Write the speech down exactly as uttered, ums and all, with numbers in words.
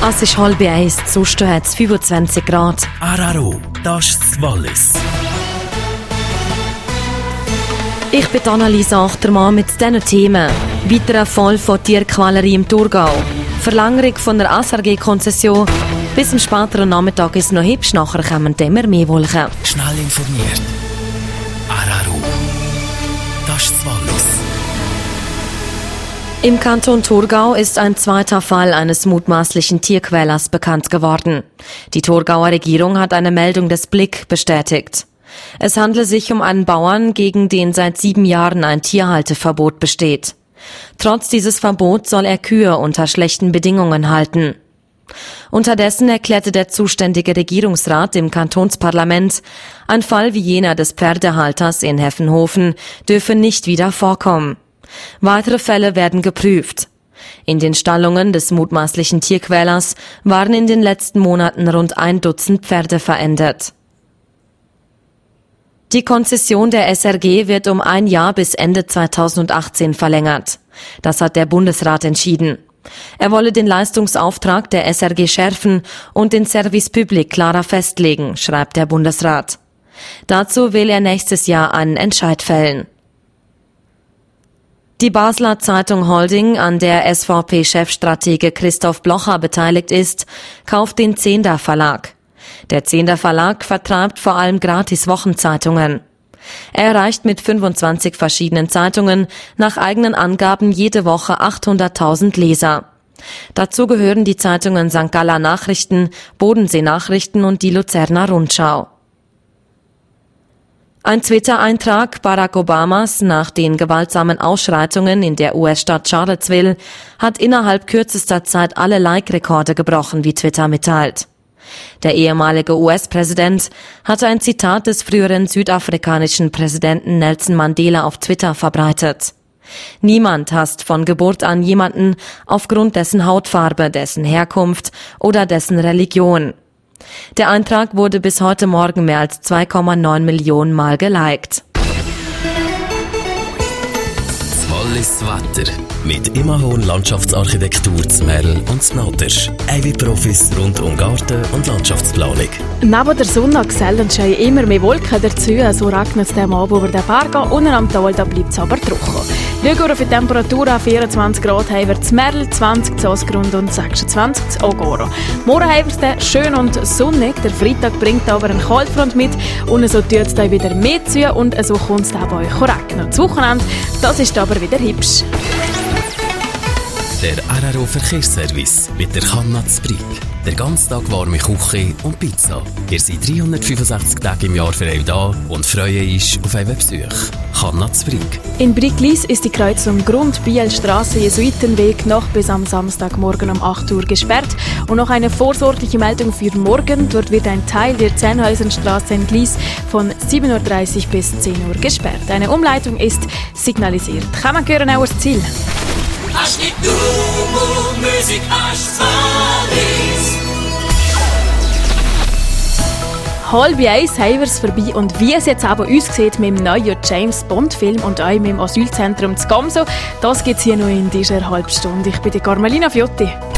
Es ist halb eins, sonst hat es fünfundzwanzig Grad. Araro, das ist das Wallis. Ich bin Annalisa Achtermann mit diesen Themen. Weiterer Fall von Tierquälerei im Thurgau. Verlängerung von der S R G-Konzession. Bis zum späteren Nachmittag ist es noch hübsch, nachher kommen immer mehr Wolken. Schnell informiert. Araro, das ist das Wallis. Im Kanton Thurgau ist ein zweiter Fall eines mutmaßlichen Tierquälers bekannt geworden. Die Thurgauer Regierung hat eine Meldung des Blick bestätigt. Es handle sich um einen Bauern, gegen den seit sieben Jahren ein Tierhalteverbot besteht. Trotz dieses Verbots soll er Kühe unter schlechten Bedingungen halten. Unterdessen erklärte der zuständige Regierungsrat im Kantonsparlament, ein Fall wie jener des Pferdehalters in Heffenhofen dürfe nicht wieder vorkommen. Weitere Fälle werden geprüft. In den Stallungen des mutmaßlichen Tierquälers waren in den letzten Monaten rund ein Dutzend Pferde verendet. Die Konzession der S R G wird um ein Jahr bis Ende zweitausendachtzehn verlängert. Das hat der Bundesrat entschieden. Er wolle den Leistungsauftrag der S R G schärfen und den Service Public klarer festlegen, schreibt der Bundesrat. Dazu will er nächstes Jahr einen Entscheid fällen. Die Basler Zeitung Holding, an der S V P-Chefstratege Christoph Blocher beteiligt ist, kauft den Zehnder Verlag. Der Zehnder Verlag vertreibt vor allem gratis Wochenzeitungen. Er erreicht mit fünfundzwanzig verschiedenen Zeitungen nach eigenen Angaben jede Woche achthunderttausend Leser. Dazu gehören die Zeitungen Sankt Galler Nachrichten, Bodensee Nachrichten und die Luzerner Rundschau. Ein Twitter-Eintrag Barack Obamas nach den gewaltsamen Ausschreitungen in der U S-Stadt Charlottesville hat innerhalb kürzester Zeit alle Like-Rekorde gebrochen, wie Twitter mitteilt. Der ehemalige U S-Präsident hatte ein Zitat des früheren südafrikanischen Präsidenten Nelson Mandela auf Twitter verbreitet. Niemand hasst von Geburt an jemanden aufgrund dessen Hautfarbe, dessen Herkunft oder dessen Religion. Der Eintrag wurde bis heute Morgen mehr als zwei Komma neun Millionen Mal geliked. Das Wallis Wetter. Mit Immerhorn Landschaftsarchitektur zu Merl und zu Nadersch. I W Profis rund um Garten- und Landschaftsplanung. Neben der Sonne gesellen scheinen immer mehr Wolken dazu. So regnet es dem Abend über den Bergen und am Tal bleibt es aber trocken. Schauen wir auf die Temperatur an. vierundzwanzig Grad haben wir zu Merl, zwanzig zu Osgrund und sechsundzwanzig zu Ogoro. Morgen haben wir es schön und sonnig. Der Freitag bringt aber einen Kaltfront mit und so tut es dann wieder mehr zu und so kommt es dann bei euch regnen. Das Wochenende, das ist aber wieder hübsch. Der Araro Verkehrsservice mit der Kanna Zbrig. Der ganze Tag warme Küche und Pizza. Ihr seid dreihundertfünfundsechzig Tage im Jahr für euch da und freuen euch auf euren Besuch. Kanna Zbrig. In Briglis ist die Kreuzung Grund-Biel-Straße-Jesuitenweg noch bis am Samstagmorgen um acht Uhr gesperrt. Und noch eine vorsorgliche Meldung für morgen. Dort wird ein Teil der Zähnhäusenstraße in Glis von sieben Uhr dreißig bis zehn Uhr gesperrt. Eine Umleitung ist signalisiert. Kommen wir auch ans Ziel. Hast nicht nur Musik, hast Wallis. Halb eins haben wir es vorbei und wie es jetzt aber uns sieht mit dem neuen James-Bond-Film und auch mit dem Asylzentrum zu Gamso, das gibt es hier noch in dieser halben Stunde. Ich bin die Carmelina Fiotti.